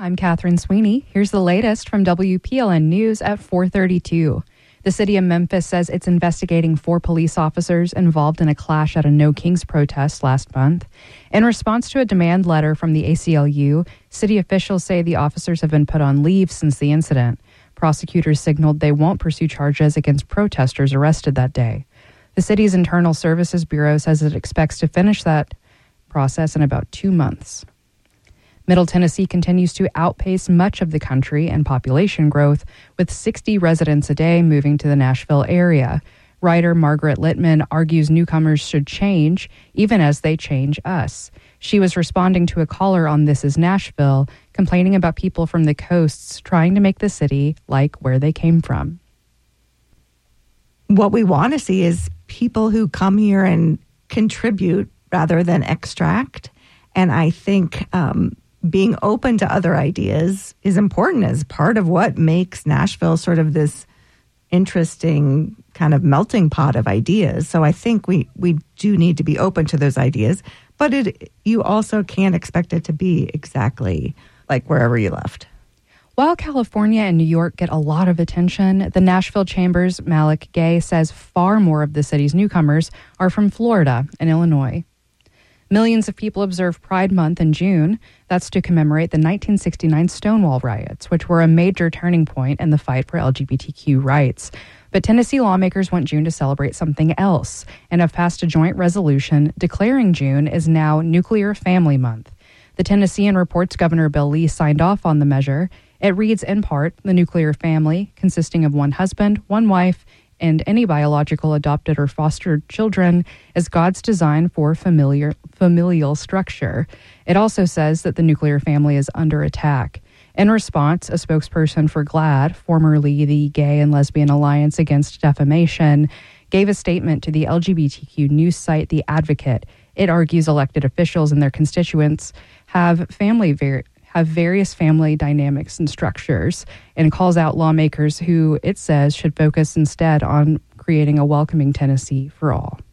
I'm Catherine Sweeney. Here's the latest from WPLN News at 4:32. The city of Memphis says it's investigating 4 police officers involved in a clash at a No Kings protest last month. In response to a demand letter from the ACLU, city officials say the officers have been put on leave since the incident. Prosecutors signaled they won't pursue charges against protesters arrested that day. The city's Internal Services Bureau says it expects to finish that process in about 2 months. Middle Tennessee continues to outpace much of the country in population growth, with 60 residents a day moving to the Nashville area. Writer Margaret Littman argues newcomers should change, even as they change us. She was responding to a caller on This Is Nashville, complaining about people from the coasts trying to make the city like where they came from. What we want to see is people who come here and contribute rather than extract. And I think being open to other ideas is important as part of what makes Nashville sort of this interesting kind of melting pot of ideas. So I think we do need to be open to those ideas, but you also can't expect it to be exactly like wherever you left. While California and New York get a lot of attention, the Nashville Chamber's Malik Gay says far more of the city's newcomers are from Florida and Illinois. Millions of people observe Pride Month in June. That's to commemorate the 1969 Stonewall riots, which were a major turning point in the fight for LGBTQ rights. But Tennessee lawmakers want June to celebrate something else and have passed a joint resolution declaring June is now Nuclear Family Month. The Tennessean reports Governor Bill Lee signed off on the measure. It reads in part, the nuclear family, consisting of one husband, one wife, and any biological, adopted, or fostered children, is God's design for familial structure. It also says that the nuclear family is under attack. In response, a spokesperson for GLAAD, formerly the Gay and Lesbian Alliance Against Defamation, gave a statement to the LGBTQ news site The Advocate. It argues elected officials and their constituents have various family dynamics and structures, and calls out lawmakers who, it says, should focus instead on creating a welcoming Tennessee for all.